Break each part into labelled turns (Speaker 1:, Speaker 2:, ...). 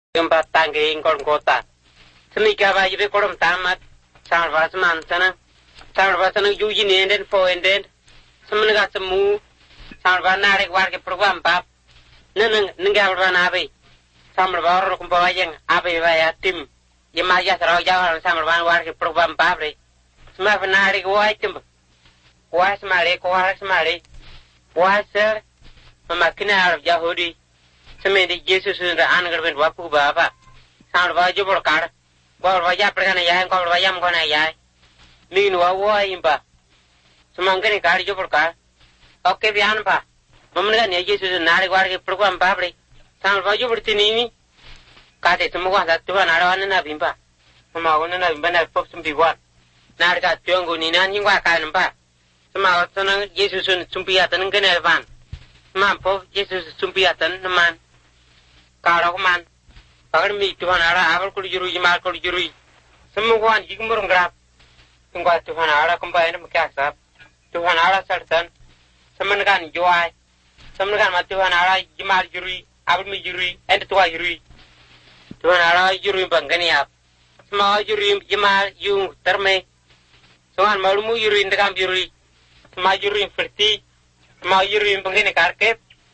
Speaker 1: Gempa tangge ingkol kota. Semika ba jibe kolom tamat. Samar basman sana. Samar basana juji nenden fo enden. Semenega semu. Samar ba narik warga program pap. Nenggal ba nabi. Samar ba ro kumpa wajeng abi ba ya tim. Yema ya sarau jawar samar ba warga program pap re. Semar ba narik wajem. Was mare ko was mare. Waser mamakina arab Yahudi. Semedi Yesus nda anagar ben wapu baba. Samar ba jubur kar. Kau baca perkara yang kau baca mengkona ya. Mingin wawa impa. Semangkini kari jubur kar. Oke bian pa. Memenangkan ya Yesus narik warga program pabrik. Samar ba jubur tini. Kate semua Tuhan arawan nabi impa. Memaunan nabi benar pop sumpiwan. Narik kat tionggu ninan hingga kan impa. Semua senang Yesus sumpiatan kenal pan. Mampu Yesus sumpiatan teman. Kalau man. Pagar mi Tuhan ara abal kuli jurui mal kuli jurui. Semua jigmurung grab. Tunggu Tuhan ara kembali mengkasap. Tuhan ara sartan. Semenkan juai. Semenkan mat Tuhan ara jimal jurui. Abal mi jurui. Ente tua jurui. Tuhan ara jurui bangkani ap. Semua jurui jimal yung terme. Tuhan malumu jurui ndekam jurui. Semua jurui ferti. Semua jurui bangkani karkep.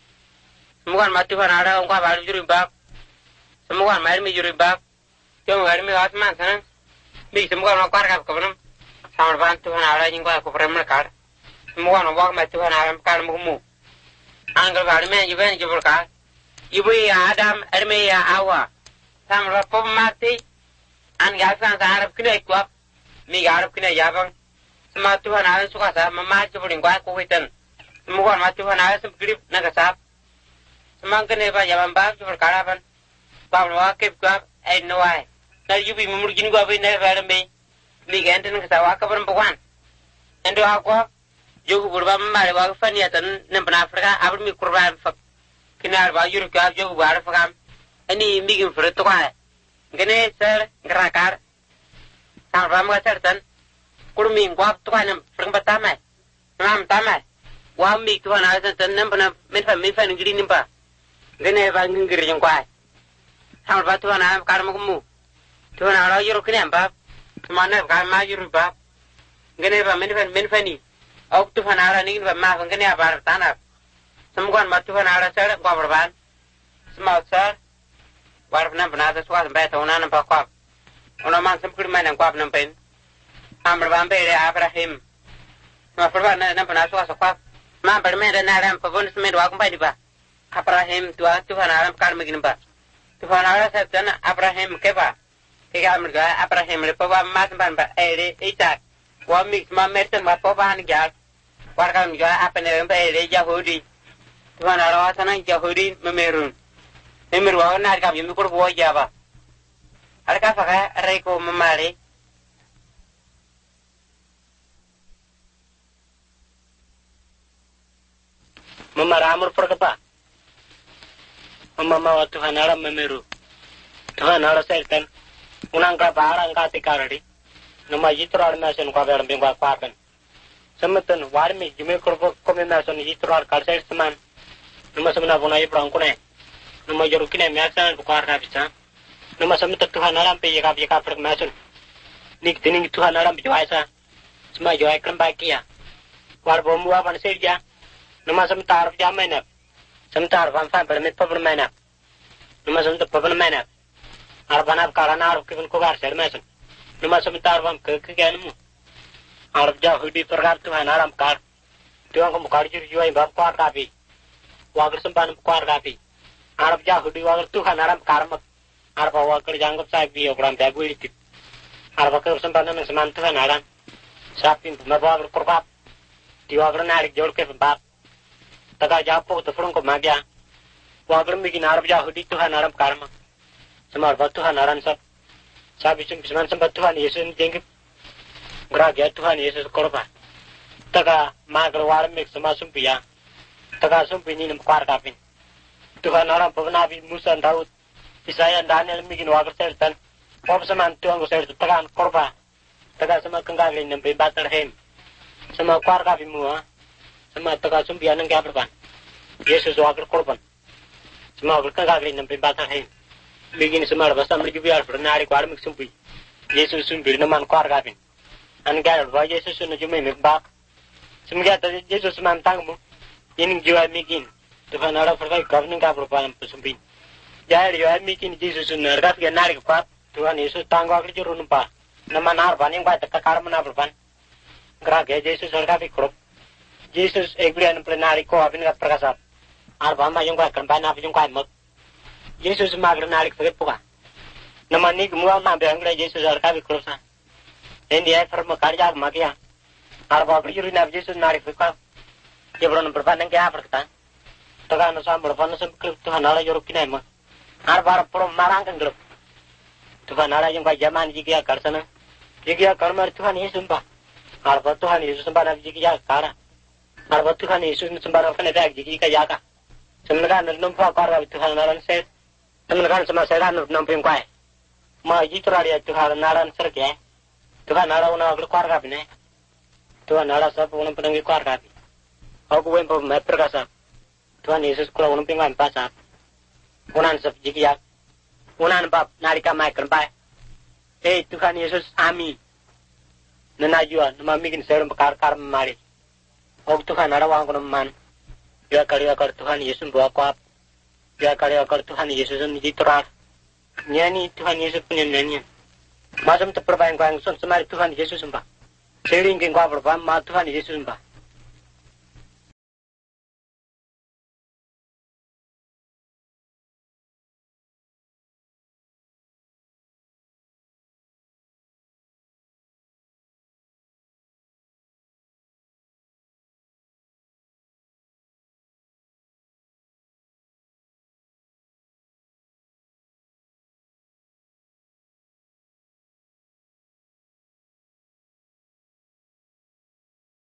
Speaker 1: Semua mat Tuhan ara ungkap abal jurui bab. Semua main mi juri bab, jom main mi asman sana, mi semua nak kar kap kapan, samar bantu Tuhan Allah jingko aku perempuan kar, semua nak wak mat Tuhan Allah kar mumu, anggal bari me juben jubur kar, ibu ya Adam, erme ya Hawa, samar pop mati, anggal san Arab kena ikuap, mi Arab kena jabang, semua Tuhan Allah suka sah, mama jubur jingko aku hitan, semua mat Tuhan Allah sempurip nagasap, semua kena apa jabang bab jubur karapan. Pablo akep gua noai. Nari yubi mumurgin gua be nari barambe. Liga enten kasawa ka perempuan. Endo aku jogu burba mare wa faniatan nempana Afrika abur mi kurban fak. Kinar ba yuru ka jogu bar fakam. Ani migin freto ka. Gene ser gerakar. Sarvam ga sertan. Kurmi gua to kana perempuan tamai. Nam tamai. Wa mi to na sertan nempana menfa ngiri nimpa. Gene ba ngiri jong kwai. Samar ba Tuhan Allah kar mumu. Tuhan Allah yuru kene bab. Mana kar ma yuru bab. Gene ba menfani. Au Tuhan Allah ni ba ma gene abar tanap. Semua ma Tuhan Allah ser gua berban. Semua ser. Warna benar suka sampai tahunan nampak kuap. Orang man sempur main kuap nampen. Amar ba ampe Abraham. Ma perban nampen suka kuap. Ma bermain dan aram pabun semen wa kumpai di ba. Abraham Tuhan Allah kar megin ba. Tuhan Allah sabdan Abraham keba. Kega merga Abraham le paba matban ba Isaac. Wa mix ma merten ma paba han gal. Warga mga apene ba Yahudi. Tuhan Allah sana Yahudi memerun. Memeru wa na ka yumi kur bo jaba. Arka faga reko mamare. Mamara amur perkepa. Mama Tuhan Allah memeru. Tuhan Allah sertan. Unang ka barang ka tikaradi. Nama yitral mason ka beram bingwa papan. Semetan warmi jume korpo komenason yitral kalser teman. Nama semena bunai prangkune. Nama jorukine masan bukar na bisa. Nama semetan Tuhan Allah pe yaka permason. Nik tining Tuhan Allah biwaisa. Sema joai krembakia. War bomu apan serja. Nama semetar jamena. Sebentar, fanfan bermet pemena. Nama sebentar pemena. Arab karena Arab kibun kogar sermesan. Nama sebentar fam kekianmu. Arab Yahudi perkara Tuhan Arab kar. Tuhan kamu karjur juai bab kuar kapi. Wagar sempan kuar kapi. Arab Yahudi wagar Tuhan Arab karmak. Arab wagar janggap saya biar orang jago itu. Arab wagar sempan nama seman Tuhan Arab. Sapin mabagar korbat. Diwagar narik jol ke bab. Taga japo to furung ko magya. Wagar migin Arab Yahudi Tuhan Arab karma. Semar ba Tuhan Aran sab. Sabi seman sempat Tuhan Yesus jengkip. Geragya Tuhan Yesus korba. Taga magar war mig sama sumpiya. Taga sumpi ni kuar kapin. Tuhan Arab pabnabi Musa Daud. Isaya Daniel migin wagar sertan. Pop seman Tuhan ko sertan taga korba. Taga sama kenggalin nembe Bethlehem. Sama kuar kapin mua. Sama taga sumpiya nang kya berban. Yesus wagar korban. Semua berkah kali nampi Bethlehem.
Speaker 2: bikin semar basa mergi biar bernari kwar mik sumpi Yesus sumpi naman kwar kapin an gar ba Yesus no jume mik bak sumga ta Yesus man tangmu yin jiwa mikin Tuhan ada perkai government ka propan sumpi jaya jiwa mikin Yesus no rat ga nari kwar Tuhan Yesus tangwa kri jurun pa naman ar baning ba ta kar mana propan gra ga Yesus sarka bi krop Yesus egrian plenari ko apin ga prakasat ar ba ma yung ka kan ba na yung ka mak Yesus magre narik pakai puka. Nama ni semua mampu angkre Yesus arka bikrosa. Ini ay firma karya makia. Arba beriru nabi Yesus narik puka. Jebron berpandang ke apa kita? Tegan nusam berpandang sampai Tuhan Allah jorok kina emang. Arba prom marang kan grup. Tuhan Allah yang kaya zaman jiki akar sana. Jiki akar mer Tuhan Yesus sembah. Arba Tuhan Yesus sembah nabi jiki akar. Arba Tuhan Yesus sembah nabi nabi jiki kaya akar. Sebenarnya numpa akar Tuhan Allah set. Teman kan sama saya kan namping kuai. Ma jitura dia Tuhan naran serke. Tuhan nara una aglo kuar kapi ne. Tuhan nara sab una penangi kuar kapi. Aku wen po me perkasa. Tuhan Yesus kula una pingwan pasa. Unan sab jikiak. Unan bab narika mai kan bai. Tuhan Yesus ami. Nanajua nama mikin serum kar mari. Aku Tuhan nara wang kono man. Ya kali akar Tuhan Yesus bawa kuap. Ya kali akar Tuhan Yesus ini terar. Nyanyi Tuhan Yesus punya nyanyian. Macam terperbayang kau yang semari Tuhan Yesus sembah. Sering kau berpaham, ma Tuhan Yesus sembah.